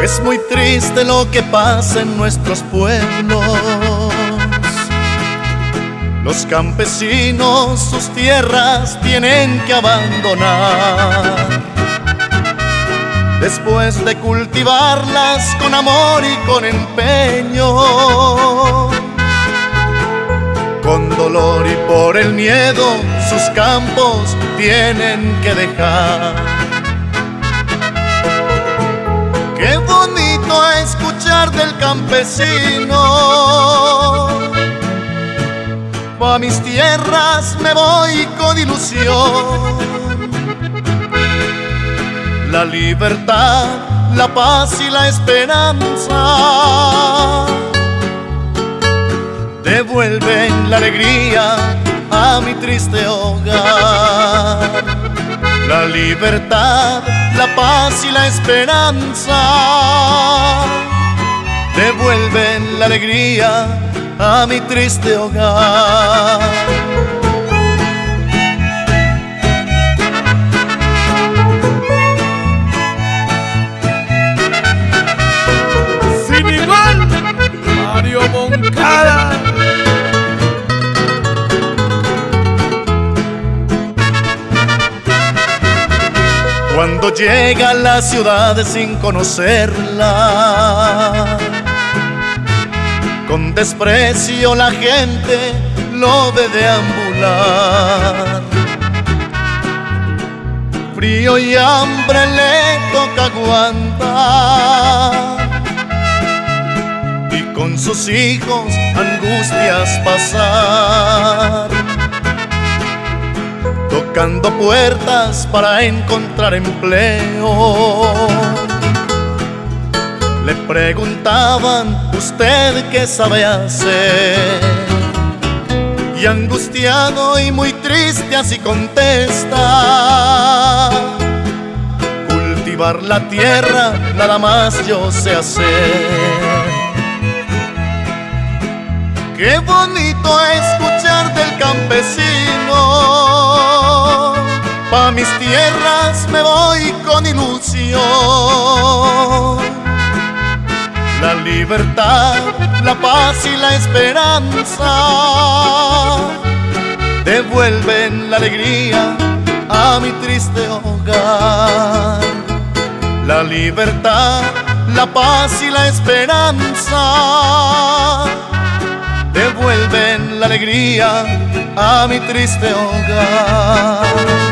Es muy triste lo que pasa en nuestros pueblos. Los campesinos sus tierras tienen que abandonar después de cultivarlas con amor y con empeño. Con dolor y por el miedo sus campos tienen que dejar. Qué bonito escuchar del campesino: pa' mis tierras me voy con ilusión. La libertad, la paz y la esperanza devuelven la alegría a mi triste hogar. La libertad, la paz y la esperanza devuelven la alegría a mi triste hogar. Sin igual, Mario Moncada. Cuando llega a la ciudad sin conocerla, con desprecio la gente lo ve deambular. Frío y hambre le toca aguantar, y con sus hijos angustias pasar, tocando puertas para encontrar empleo. Le preguntaban: ¿usted qué sabe hacer? Y angustiado y muy triste así contesta: cultivar la tierra nada más yo sé hacer. Qué bonito escuchar del campesino: pa' mis tierras me voy con ilusión. La libertad, la paz y la esperanza devuelven la alegría a mi triste hogar. La libertad, la paz y la esperanza devuelven la alegría a mi triste hogar.